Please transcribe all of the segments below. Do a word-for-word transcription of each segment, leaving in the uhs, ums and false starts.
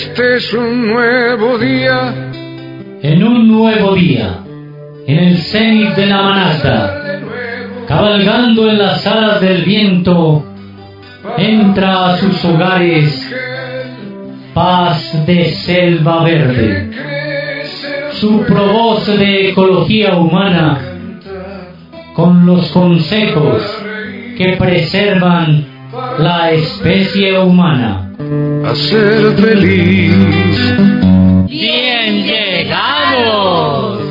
Este es un nuevo día. En un nuevo día, en el cenit de la manata, cabalgando en las alas del viento, entra a sus hogares paz de selva verde. Su provoz de ecología humana, con los consejos que preservan la especie humana. A ser feliz. ¡Bien llegamos!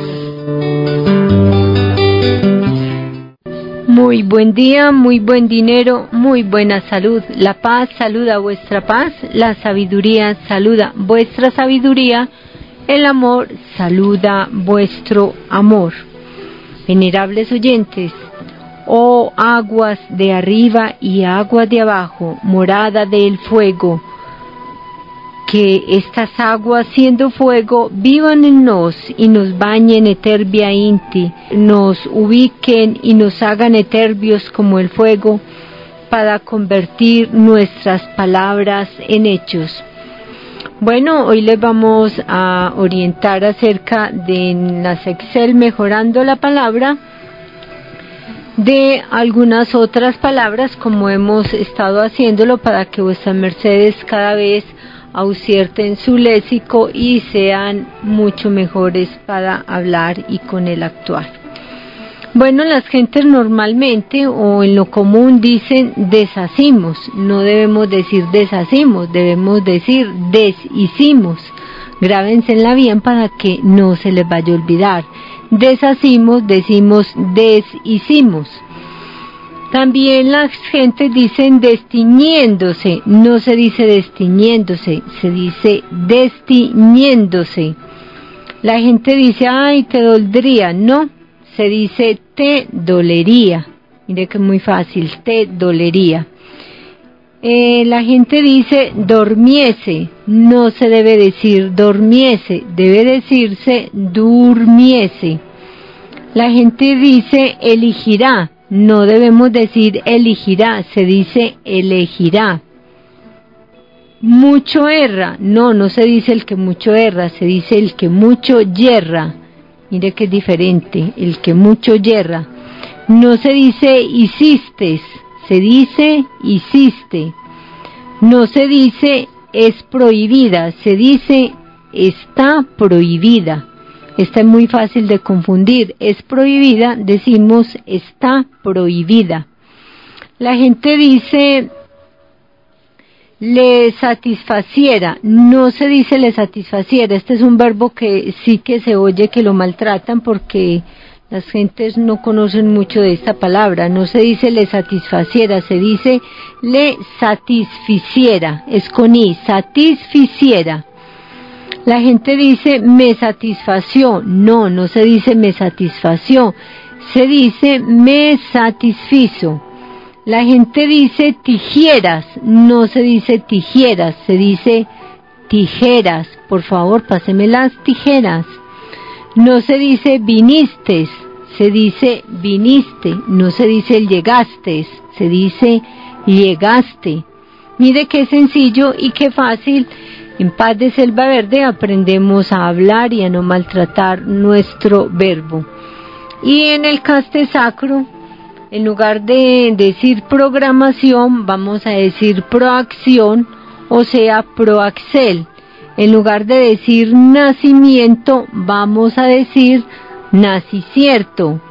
Muy buen día, muy buen dinero, muy buena salud. La paz saluda vuestra paz, la sabiduría saluda vuestra sabiduría, el amor saluda vuestro amor. Venerables oyentes, oh aguas de arriba y aguas de abajo, morada del fuego, que estas aguas, siendo fuego, vivan en nos y nos bañen eterbia inti, nos ubiquen y nos hagan eterbios como el fuego, para convertir nuestras palabras en hechos. Bueno, hoy les vamos a orientar acerca de las Excel mejorando la palabra, de algunas otras palabras como hemos estado haciéndolo para que vuestras mercedes cada vez ausierten su léxico y sean mucho mejores para hablar y con el actuar. Bueno, las gentes normalmente o en lo común dicen deshacimos, no debemos decir deshacimos, debemos decir deshicimos. Grábensela bien para que no se les vaya a olvidar. Deshacimos, decimos deshicimos. También las gentes dicen destiñéndose, no se dice destiñéndose, se dice destiñéndose. La gente dice, ay, te doldría, no, se dice te dolería. Mire que es muy fácil, te dolería. Eh, la gente dice dormiese, no se debe decir dormiese, debe decirse durmiese. La gente dice elegirá, no debemos decir elegirá, se dice elegirá. Mucho erra, no, no se dice el que mucho erra, se dice el que mucho yerra. Mire que es diferente, el que mucho yerra. No se dice hiciste, se dice hiciste. No se dice es prohibida, se dice está prohibida. Esta es muy fácil de confundir. Es prohibida, decimos está prohibida. La gente dice le satisfaciera, no se dice le satisfaciera. Este es un verbo que sí que se oye que lo maltratan porque las gentes no conocen mucho de esta palabra. No se dice le satisfaciera, se dice le satisficiera, es con i, satisficiera. La gente dice me satisfació, no, no se dice me satisfació, se dice me satisfizo. La gente dice tijeras, no se dice tijeras, se dice tijeras. Por favor, páseme las tijeras. No se dice vinistes, se dice viniste, no se dice llegastes, se dice llegaste. Mire qué sencillo y qué fácil. En Paz de Selva Verde aprendemos a hablar y a no maltratar nuestro verbo. Y en el caste sacro, en lugar de decir programación, vamos a decir proacción, o sea, proaxel. En lugar de decir nacimiento, vamos a decir nacicierto.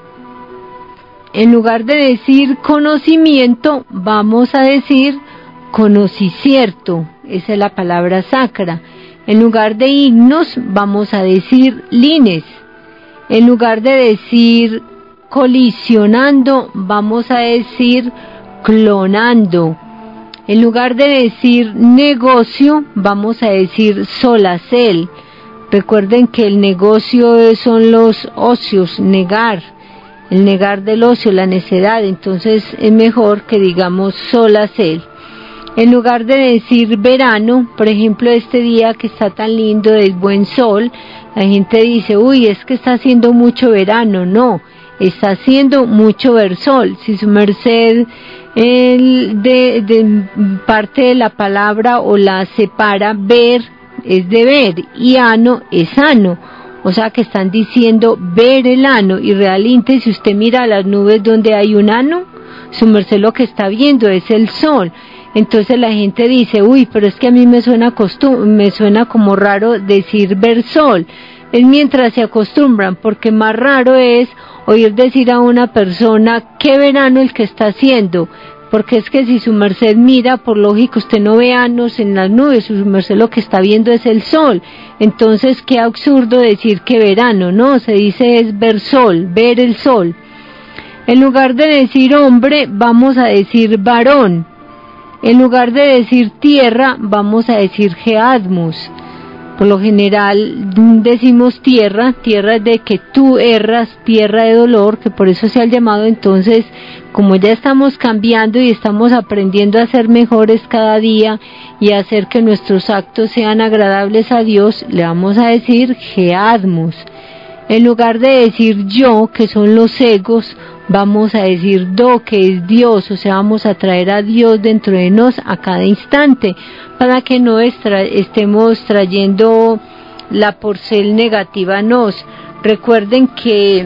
En lugar de decir conocimiento, vamos a decir conocicierto. Esa es la palabra sacra. En lugar de himnos, vamos a decir lines. En lugar de decir colisionando, vamos a decir clonando. En lugar de decir negocio, vamos a decir solacel. Recuerden que el negocio son los ocios, negar. El negar del ocio, la necedad. Entonces es mejor que digamos solacel. En lugar de decir verano, por ejemplo, este día que está tan lindo, es buen sol, la gente dice, uy, es que está haciendo mucho verano. No, está haciendo mucho ver sol. Si su merced el de, de parte de la palabra o la separa ver es de ver y ano es ano. O sea que están diciendo ver el ano, y realmente si usted mira las nubes donde hay un ano, su merced lo que está viendo es el sol. Entonces la gente dice, uy, pero es que a mí me suena costum- me suena como raro decir ver sol. Es mientras se acostumbran, porque más raro es oír decir a una persona qué verano el que está haciendo, porque es que si su merced mira, por lógica usted no ve anos en las nubes, su merced lo que está viendo es el sol. Entonces qué absurdo decir que verano, no, se dice es ver sol, ver el sol. En lugar de decir hombre, vamos a decir varón. En lugar de decir tierra, vamos a decir geadmus. Por lo general decimos tierra, tierra de que tú erras, tierra de dolor, que por eso se ha llamado. Entonces, como ya estamos cambiando y estamos aprendiendo a ser mejores cada día y a hacer que nuestros actos sean agradables a Dios, le vamos a decir geadmus. En lugar de decir yo, que son los egos, vamos a decir do, que es Dios, o sea, vamos a traer a Dios dentro de nos a cada instante, para que no estra- estemos trayendo la porcel negativa a nos. Recuerden que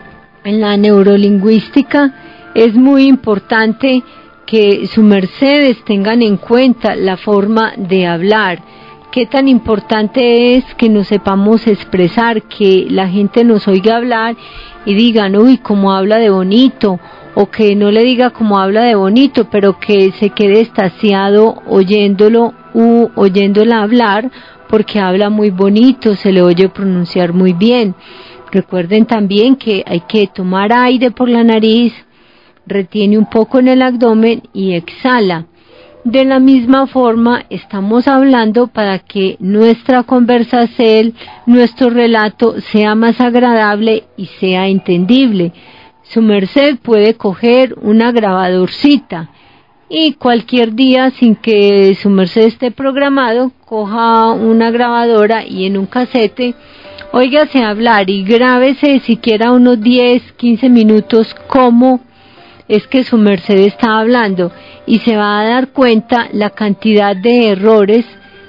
en la neurolingüística es muy importante que su mercedes tengan en cuenta la forma de hablar. Qué tan importante es que nos sepamos expresar, que la gente nos oiga hablar y digan, uy, cómo habla de bonito, o que no le diga cómo habla de bonito, pero que se quede extasiado oyéndolo u oyéndola hablar, porque habla muy bonito, se le oye pronunciar muy bien. Recuerden también que hay que tomar aire por la nariz, retiene un poco en el abdomen y exhala. De la misma forma estamos hablando para que nuestra conversación, nuestro relato sea más agradable y sea entendible. Su merced puede coger una grabadorcita y cualquier día, sin que su merced esté programado, coja una grabadora y en un casete óigase hablar y grábese siquiera unos diez, quince minutos cómo es que su merced está hablando, y se va a dar cuenta la cantidad de errores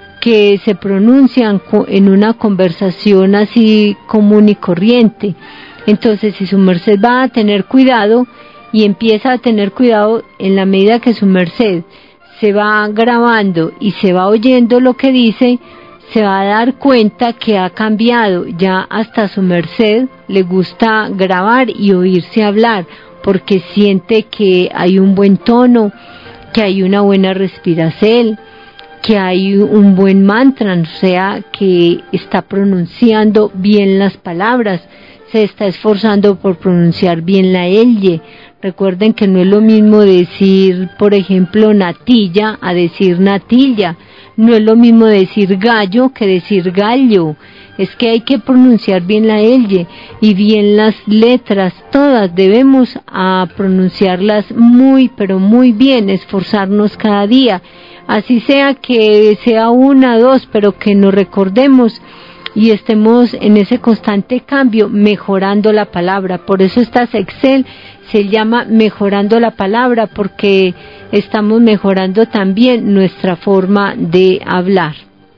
que se pronuncian en una conversación así común y corriente. Entonces, si su merced va a tener cuidado y empieza a tener cuidado, en la medida que su merced se va grabando y se va oyendo lo que dice, se va a dar cuenta que ha cambiado. Ya hasta a su merced le gusta grabar y oírse hablar, porque siente que hay un buen tono, que hay una buena respiración, que hay un buen mantra, o sea, que está pronunciando bien las palabras, se está esforzando por pronunciar bien la elle. Recuerden que no es lo mismo decir, por ejemplo, natilla a decir natilla, no es lo mismo decir gallo que decir gallo. Es que hay que pronunciar bien la elle y bien las letras, todas debemos a pronunciarlas muy, pero muy bien, esforzarnos cada día, así sea que sea una, dos, pero que nos recordemos y estemos en ese constante cambio, mejorando la palabra. Por eso esta Excel se llama mejorando la palabra, porque estamos mejorando también nuestra forma de hablar.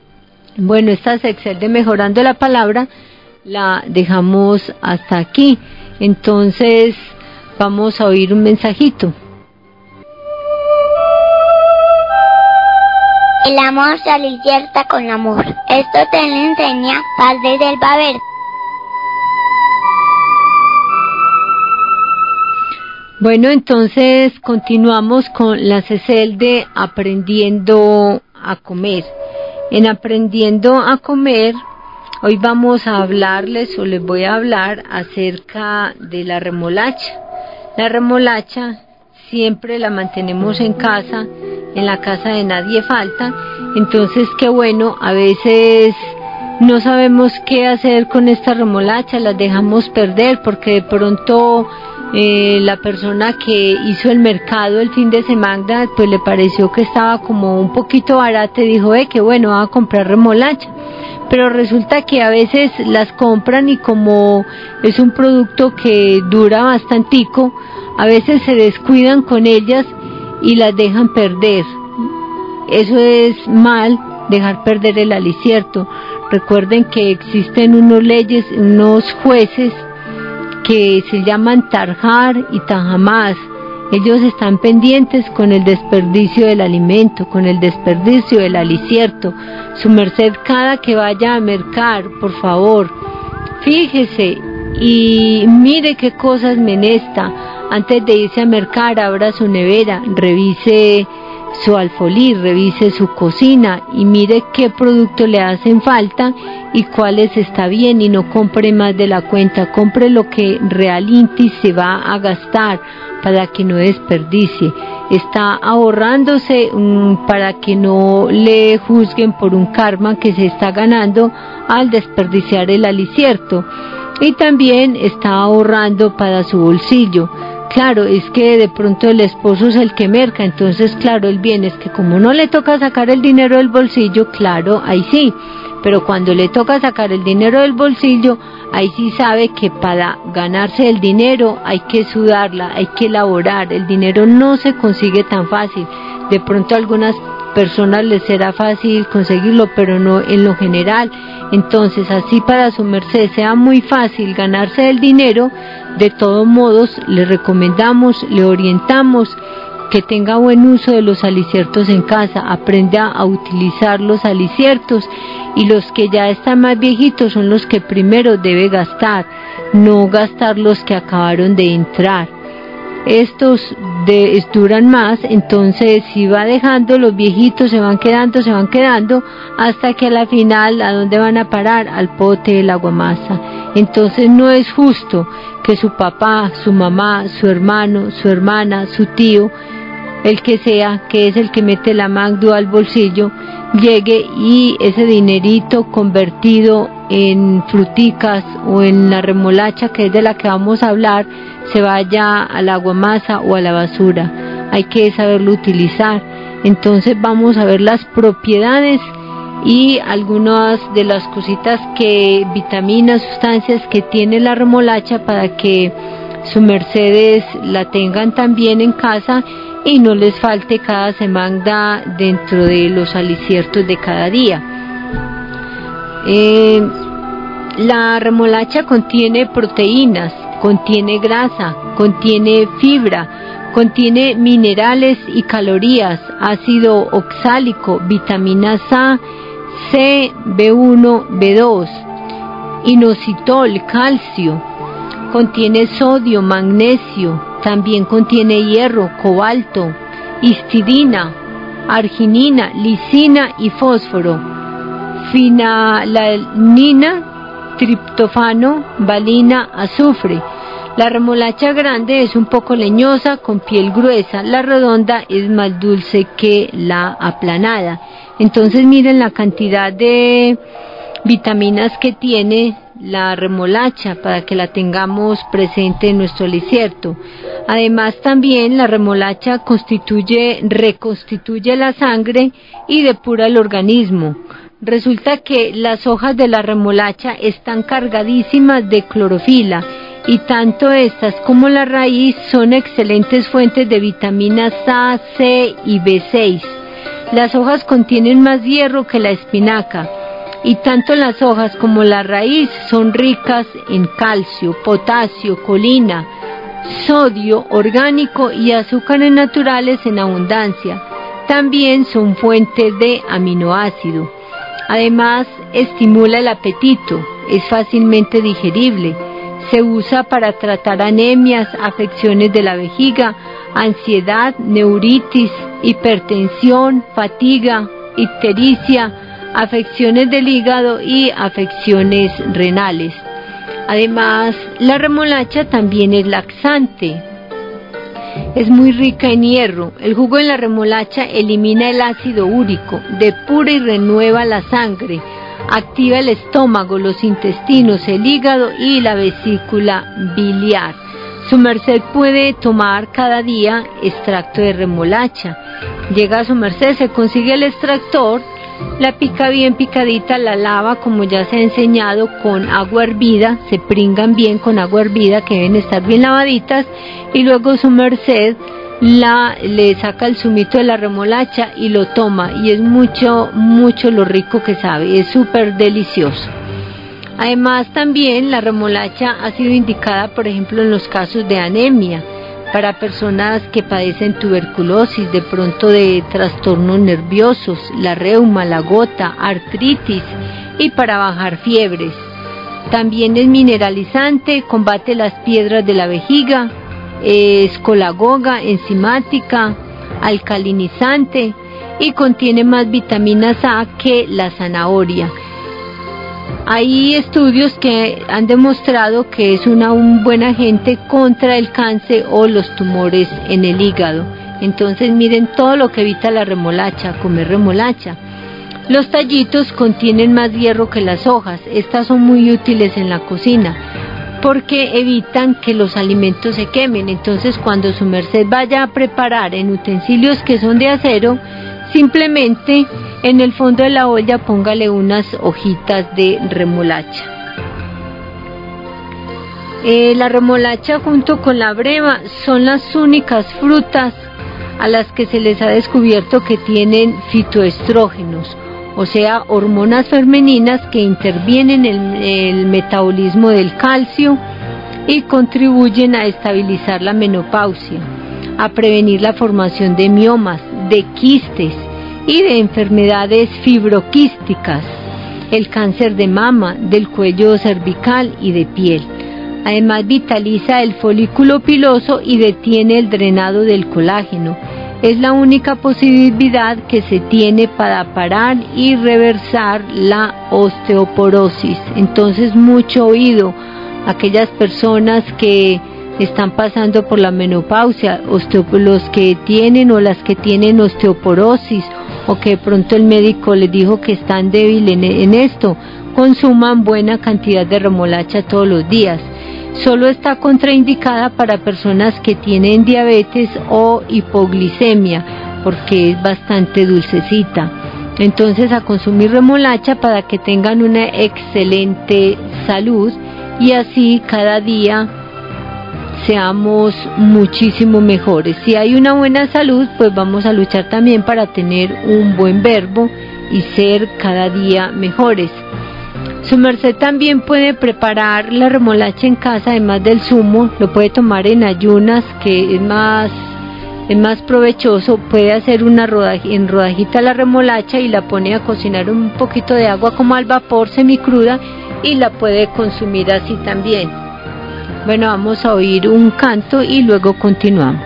Bueno, esta sección de mejorando la palabra la dejamos hasta aquí. Entonces vamos a oír un mensajito. El amor se alicierta con amor. Esto te lo enseña Paz desde el Baber. Bueno, entonces continuamos con la C C L de Aprendiendo a Comer. En Aprendiendo a Comer, hoy vamos a hablarles o les voy a hablar acerca de la remolacha. La remolacha siempre la mantenemos en casa, en la casa de nadie falta, entonces qué bueno, a veces no sabemos qué hacer con esta remolacha, las dejamos perder porque de pronto eh, la persona que hizo el mercado el fin de semana pues le pareció que estaba como un poquito barata y dijo, eh, que bueno, va a comprar remolacha. Pero resulta que a veces las compran y como es un producto que dura bastantico, a veces se descuidan con ellas y las dejan perder. Eso es mal, dejar perder el alicierto. Recuerden que existen unos leyes, unos jueces que se llaman Tarjar y Tajamás. Ellos están pendientes con el desperdicio del alimento, con el desperdicio del alicierto. Su merced, cada que vaya a mercar, por favor, fíjese y mire qué cosas menesta. Antes de irse a mercar, abra su nevera, revise su alfolí, revise su cocina y mire qué productos le hacen falta y cuáles está bien, y no compre más de la cuenta. Compre lo que realmente se va a gastar para que no desperdicie. Está ahorrándose um, para que no le juzguen por un karma que se está ganando al desperdiciar el alicierto, y también está ahorrando para su bolsillo. Claro, es que de pronto el esposo es el que merca, entonces claro, el bien es que como no le toca sacar el dinero del bolsillo, claro, ahí sí, pero cuando le toca sacar el dinero del bolsillo, ahí sí sabe que para ganarse el dinero hay que sudarla, hay que elaborar. El dinero no se consigue tan fácil. De pronto a algunas personas les será fácil conseguirlo, pero no en lo general. Entonces, así para su merced sea muy fácil ganarse el dinero, de todos modos le recomendamos, le orientamos que tenga buen uso de los aliciertos en casa, aprenda a utilizar los aliciertos, y los que ya están más viejitos son los que primero debe gastar, no gastar los que acabaron de entrar. Estos de, duran más, entonces si va dejando, los viejitos se van quedando, se van quedando, hasta que a la final, ¿a dónde van a parar? Al pote del aguamasa. Entonces no es justo que su papá, su mamá, su hermano, su hermana, su tío, el que sea, que es el que mete la magdu al bolsillo, llegue y ese dinerito convertido en fruticas o en la remolacha, que es de la que vamos a hablar, se vaya al aguamasa o a la basura. Hay que saberlo utilizar. Entonces vamos a ver las propiedades y algunas de las cositas, que vitaminas, sustancias que tiene la remolacha, para que su mercedes la tengan también en casa y no les falte cada semana dentro de los aliciertos de cada día. Eh, la remolacha contiene proteínas, contiene grasa, contiene fibra, contiene minerales y calorías, ácido oxálico, vitaminas A, C, B uno, B dos, inositol, calcio, contiene sodio, magnesio, también contiene hierro, cobalto, histidina, arginina, lisina y fósforo, fenilalanina, triptófano, valina, azufre. La remolacha grande es un poco leñosa, con piel gruesa. La redonda es más dulce que la aplanada. Entonces miren la cantidad de vitaminas que tiene la remolacha, para que la tengamos presente en nuestro alicierto. Además también la remolacha constituye, reconstituye la sangre y depura el organismo. Resulta que las hojas de la remolacha están cargadísimas de clorofila, y tanto estas como la raíz son excelentes fuentes de vitaminas A, C y B seis. Las hojas contienen más hierro que la espinaca, y tanto las hojas como la raíz son ricas en calcio, potasio, colina, sodio orgánico y azúcares naturales en abundancia. También son fuentes de aminoácido. Además, estimula el apetito, es fácilmente digerible. Se usa para tratar anemias, afecciones de la vejiga, ansiedad, neuritis, hipertensión, fatiga, ictericia, afecciones del hígado y afecciones renales. Además, la remolacha también es laxante. Es muy rica en hierro. El jugo de la remolacha elimina el ácido úrico, depura y renueva la sangre, activa el estómago, los intestinos, el hígado y la vesícula biliar. Su merced puede tomar cada día extracto de remolacha. Llega a su merced, se consigue el extractor, la pica bien picadita, la lava como ya se ha enseñado con agua hervida, se pringan bien con agua hervida, que deben estar bien lavaditas, y luego su merced la le saca el zumito de la remolacha y lo toma, y es mucho, mucho lo rico que sabe, es súper delicioso. Además también la remolacha ha sido indicada, por ejemplo, en los casos de anemia, para personas que padecen tuberculosis, de pronto de trastornos nerviosos, la reuma, la gota, artritis, y para bajar fiebres. También es mineralizante, combate las piedras de la vejiga, es colagoga, enzimática, alcalinizante y contiene más vitaminas A que la zanahoria. Hay estudios que han demostrado que es una, un buen agente contra el cáncer o los tumores en el hígado. Entonces miren todo lo que evita la remolacha, comer remolacha. Los tallitos contienen más hierro que las hojas. Estas son muy útiles en la cocina porque evitan que los alimentos se quemen. Entonces cuando su merced vaya a preparar en utensilios que son de acero, simplemente en el fondo de la olla póngale unas hojitas de remolacha. Eh, la remolacha junto con la breva son las únicas frutas a las que se les ha descubierto que tienen fitoestrógenos, o sea, hormonas femeninas que intervienen en el, el metabolismo del calcio y contribuyen a estabilizar la menopausia, a prevenir la formación de miomas, de quistes y de enfermedades fibroquísticas, el cáncer de mama, del cuello cervical y de piel. Además vitaliza el folículo piloso y detiene el drenado del colágeno. Es la única posibilidad que se tiene para parar y reversar la osteoporosis. Entonces mucho oído a aquellas personas que están pasando por la menopausia, osteop- los que tienen o las que tienen osteoporosis, o que de pronto el médico les dijo que están débiles en, en esto, consuman buena cantidad de remolacha todos los días. Solo está contraindicada para personas que tienen diabetes o hipoglicemia, porque es bastante dulcecita. Entonces a consumir remolacha para que tengan una excelente salud y así cada día seamos muchísimo mejores. Si hay una buena salud, pues vamos a luchar también para tener un buen verbo y ser cada día mejores. Su merced también puede preparar la remolacha en casa, además del zumo, lo puede tomar en ayunas, que es más, es más provechoso. Puede hacer una rodaj- en rodajita la remolacha y la pone a cocinar un poquito de agua como al vapor semicruda y la puede consumir así también. Bueno, vamos a oír un canto y luego continuamos.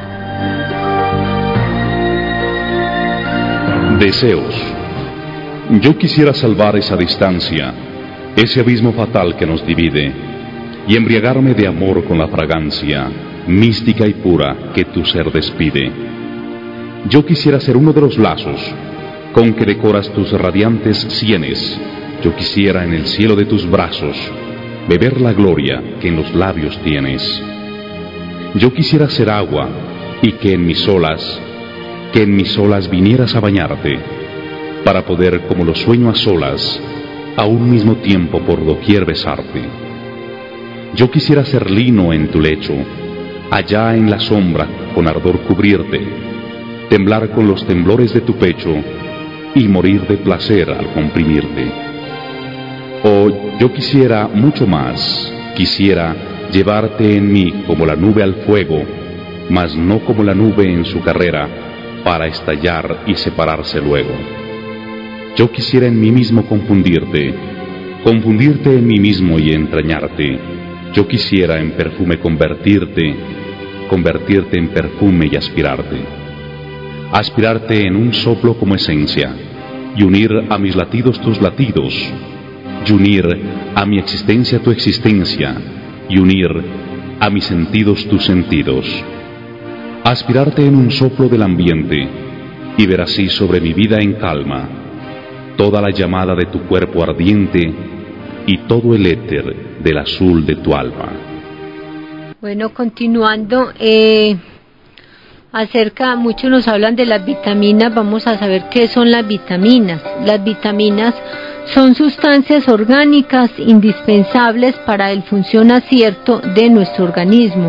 Deseos. Yo quisiera salvar esa distancia, ese abismo fatal que nos divide, y embriagarme de amor con la fragancia mística y pura que tu ser despide. Yo quisiera ser uno de los lazos con que decoras tus radiantes sienes. Yo quisiera en el cielo de tus brazos beber la gloria que en los labios tienes. Yo quisiera ser agua y que en mis olas, que en mis olas vinieras a bañarte, para poder, como lo sueño a solas, a un mismo tiempo por doquier besarte. Yo quisiera ser lino en tu lecho, allá en la sombra con ardor cubrirte, temblar con los temblores de tu pecho y morir de placer al comprimirte. Oh, yo quisiera mucho más, quisiera llevarte en mí como la nube al fuego, mas no como la nube en su carrera, para estallar y separarse luego. Yo quisiera en mí mismo confundirte, confundirte en mí mismo y entrañarte. Yo quisiera en perfume convertirte, convertirte en perfume y aspirarte. Aspirarte en un soplo como esencia, y unir a mis latidos tus latidos, y unir a mi existencia tu existencia, y unir a mis sentidos tus sentidos. Aspirarte en un soplo del ambiente, y ver así sobre mi vida en calma toda la llamada de tu cuerpo ardiente y todo el éter del azul de tu alma. Bueno, continuando, eh, acerca, muchos nos hablan de las vitaminas. Vamos a saber qué son las vitaminas. Las vitaminas son sustancias orgánicas indispensables para el función acierto de nuestro organismo.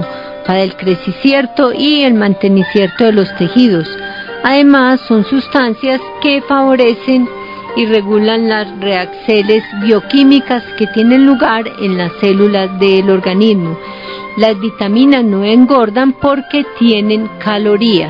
para el crecicierto y el mantenicierto de los tejidos. Además, son sustancias que favorecen y regulan las reacciones bioquímicas que tienen lugar en las células del organismo. Las vitaminas no engordan porque tienen calorías.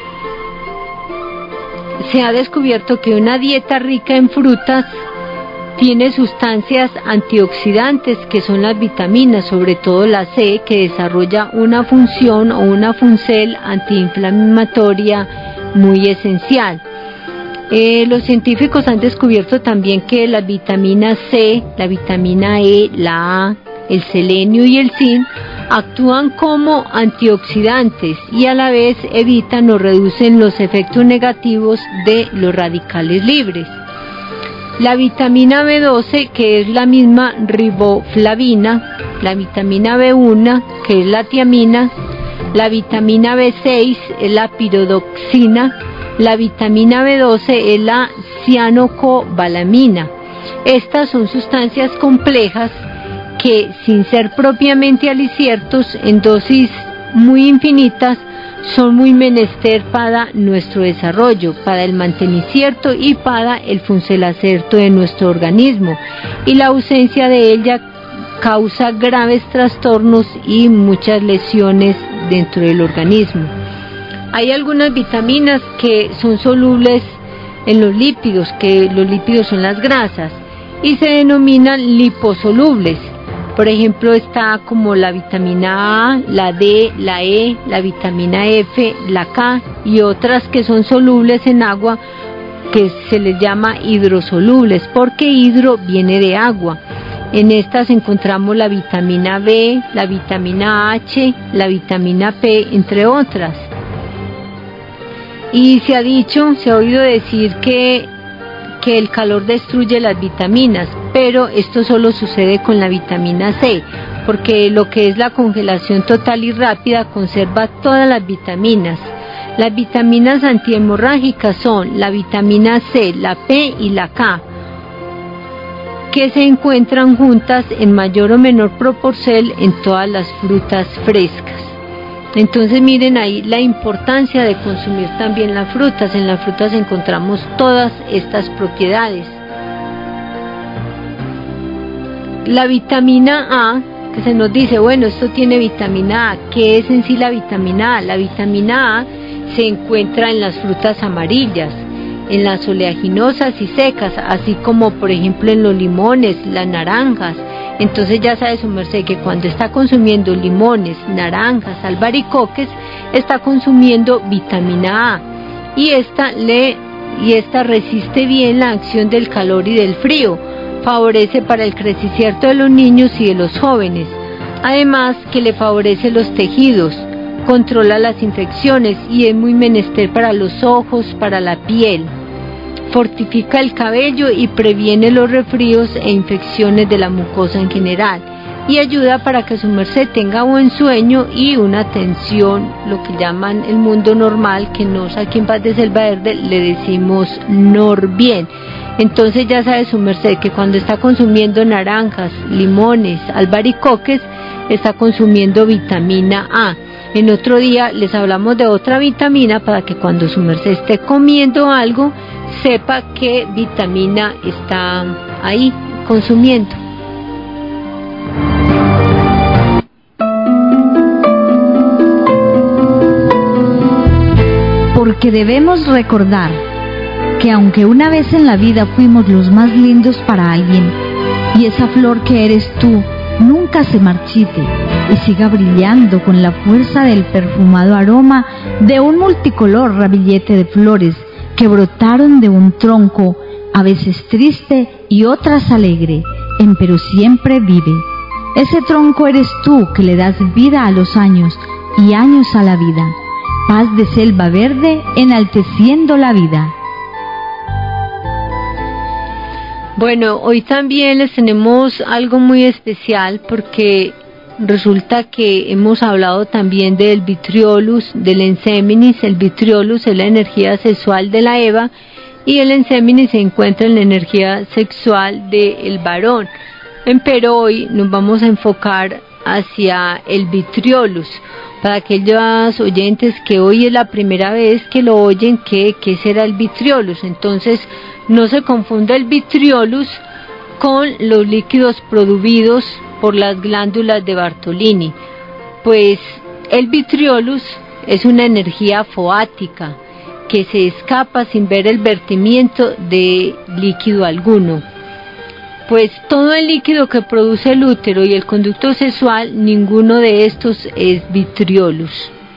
Se ha descubierto que una dieta rica en frutas tiene sustancias antioxidantes que son las vitaminas, sobre todo la C, que desarrolla una función o una funcel antiinflamatoria muy esencial. Eh, los científicos han descubierto también que las vitaminas C, la vitamina E, la A, el selenio y el zinc actúan como antioxidantes y a la vez evitan o reducen los efectos negativos de los radicales libres. La vitamina B doce, que es la misma riboflavina, la vitamina B uno, que es la tiamina, la vitamina B seis es la piridoxina, la vitamina B doce es la cianocobalamina. Estas son sustancias complejas que, sin ser propiamente aliciertos, en dosis muy infinitas, son muy menester para nuestro desarrollo, para el mantenicierto y para el funcelacierto de nuestro organismo, y la ausencia de ella causa graves trastornos y muchas lesiones dentro del organismo. Hay algunas vitaminas que son solubles en los lípidos, que los lípidos son las grasas, y se denominan liposolubles. Por ejemplo, está como la vitamina A, la D, la E, la vitamina F, la K y otras que son solubles en agua, que se les llama hidrosolubles, porque hidro viene de agua. En estas encontramos la vitamina B, la vitamina H, la vitamina P, entre otras. Y se ha dicho, se ha oído decir que, que el calor destruye las vitaminas, pero esto solo sucede con la vitamina C, porque lo que es la congelación total y rápida conserva todas las vitaminas. Las vitaminas antihemorrágicas son la vitamina C, la P y la K, que se encuentran juntas en mayor o menor proporción en todas las frutas frescas. Entonces miren ahí la importancia de consumir también las frutas. En las frutas encontramos todas estas propiedades. La vitamina A, que se nos dice, bueno, esto tiene vitamina A. ¿Qué es en sí la vitamina A? La vitamina A se encuentra en las frutas amarillas, en las oleaginosas y secas, así como por ejemplo en los limones, las naranjas. Entonces ya sabe su merced que cuando está consumiendo limones, naranjas, albaricoques, está consumiendo vitamina A, y esta le y esta resiste bien la acción del calor y del frío, favorece para el crecimiento de los niños y de los jóvenes, además que le favorece los tejidos, controla las infecciones y es muy menester para los ojos, para la piel. Fortifica el cabello y previene los resfríos e infecciones de la mucosa en general, y ayuda para que su merced tenga buen sueño y una atención, lo que llaman el mundo normal, que nos aquí en Paz de Selva Verde le decimos Norbien. Entonces ya sabe su merced que cuando está consumiendo naranjas, limones, albaricoques, está consumiendo vitamina A. En otro día les hablamos de otra vitamina para que cuando su merced esté comiendo algo, sepa qué vitamina está ahí consumiendo. Porque debemos recordar que aunque una vez en la vida fuimos los más lindos para alguien, y esa flor que eres tú nunca se marchite y siga brillando con la fuerza del perfumado aroma de un multicolor ramillete de flores que brotaron de un tronco, a veces triste y otras alegre, empero siempre vive. Ese tronco eres tú que le das vida a los años y años a la vida. Paz de Selva Verde, enalteciendo la vida. Bueno, hoy también les tenemos algo muy especial porque resulta que hemos hablado también del vitriolus, del enseminis. El vitriolus es la energía sexual de la Eva y el enseminis se encuentra en la energía sexual del varón. Pero hoy nos vamos a enfocar hacia el vitriolus, Para aquellos oyentes que hoy es la primera vez que lo oyen, ¿qué, qué será el vitriolus? Entonces, no se confunda el vitriolus con los líquidos producidos por las glándulas de Bartolini, pues el vitriolus es una energía foática que se escapa sin ver el vertimiento de líquido alguno. Pues todo el líquido que produce el útero y el conducto sexual, ninguno de estos es vitriolus.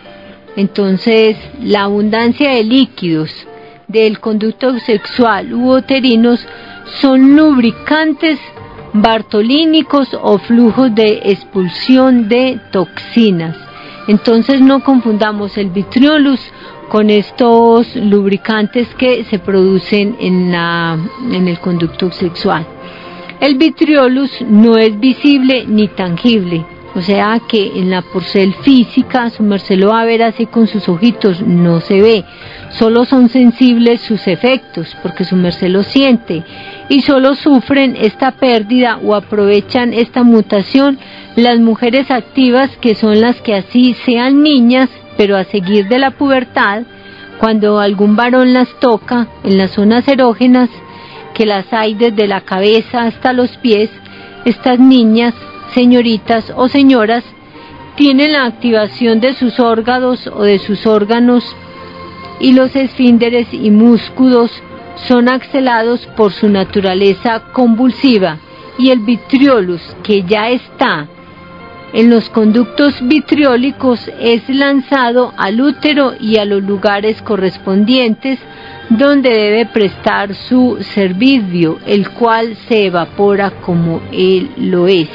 Entonces, la abundancia de líquidos del conducto sexual u uterinos son lubricantes bartolínicos o flujos de expulsión de toxinas. Entonces no confundamos el vitriolus con estos lubricantes que se producen en, la, en el conducto sexual. El vitriolus no es visible ni tangible, o sea que en la porcel física su merced lo va a ver así con sus ojitos, no se ve. Solo son sensibles sus efectos, porque su merced lo siente, y solo sufren esta pérdida o aprovechan esta mutación las mujeres activas, que son las que así sean niñas, pero a seguir de la pubertad, cuando algún varón las toca en las zonas erógenas, que las hay desde la cabeza hasta los pies, estas niñas, señoritas o señoras, tienen la activación de sus órganos o de sus órganos, y los esfínteres y músculos son axelados por su naturaleza convulsiva, y el vitriolus, que ya está en los conductos vitriólicos, es lanzado al útero y a los lugares correspondientes donde debe prestar su servicio, el cual se evapora como él lo es.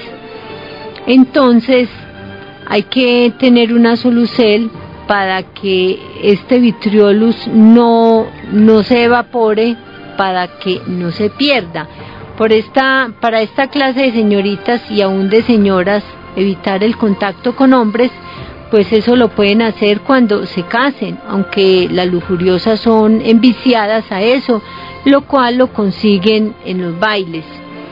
Entonces hay que tener una solucel para que este vitriolus no, no se evapore, para que no se pierda. Por esta, para esta clase de señoritas y aún de señoras, evitar el contacto con hombres, pues eso lo pueden hacer cuando se casen, aunque las lujuriosas son enviciadas a eso, lo cual lo consiguen en los bailes.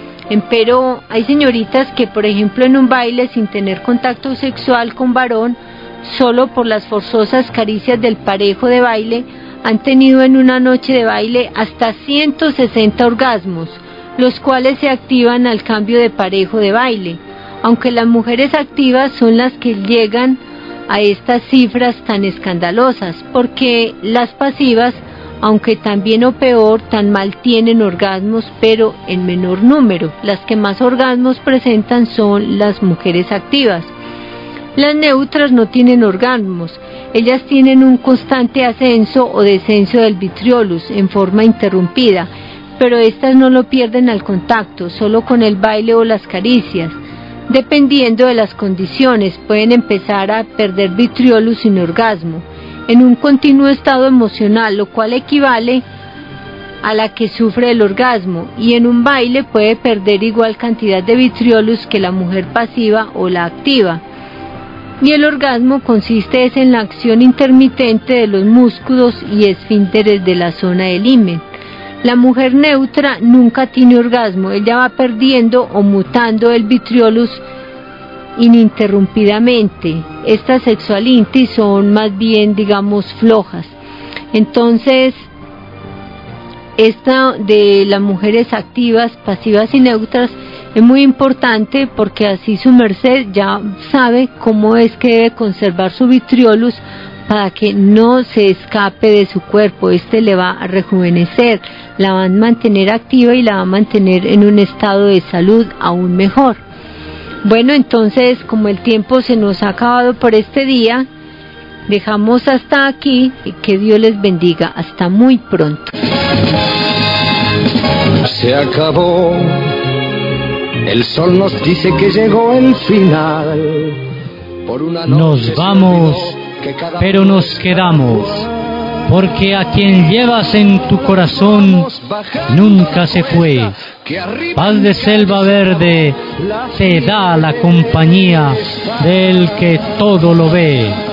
Pero hay señoritas que, por ejemplo, en un baile, sin tener contacto sexual con varón, solo por las forzosas caricias del parejo de baile, han tenido en una noche de baile hasta ciento sesenta orgasmos, los cuales se activan al cambio de parejo de baile, aunque las mujeres activas son las que llegan a estas cifras tan escandalosas, porque las pasivas, aunque también o peor, tan mal tienen orgasmos, pero en menor número. Las que más orgasmos presentan son las mujeres activas. Las neutras no tienen orgasmos, ellas tienen un constante ascenso o descenso del vitriolus en forma interrumpida, pero estas no lo pierden al contacto, solo con el baile o las caricias. Dependiendo de las condiciones, pueden empezar a perder vitriolus sin orgasmo, en un continuo estado emocional, lo cual equivale a la que sufre el orgasmo, y en un baile puede perder igual cantidad de vitriolus que la mujer pasiva o la activa. Y el orgasmo consiste es en la acción intermitente de los músculos y esfínteres de la zona del himen. La mujer neutra nunca tiene orgasmo, ella va perdiendo o mutando el vitriolus ininterrumpidamente. Estas sexualintis son más bien, digamos, flojas. Entonces, esta de las mujeres activas, pasivas y neutras es muy importante, porque así su merced ya sabe cómo es que debe conservar su vitriolus para que no se escape de su cuerpo. Este le va a rejuvenecer, la va a mantener activa y la va a mantener en un estado de salud aún mejor. Bueno, entonces, como el tiempo se nos ha acabado por este día, dejamos hasta aquí y que Dios les bendiga. Hasta muy pronto. Se acabó. El sol nos dice que llegó el final. Por una Nos vamos, pero nos quedamos, porque a quien llevas en tu corazón nunca se fue. Paz de selva verde te da la compañía del que todo lo ve.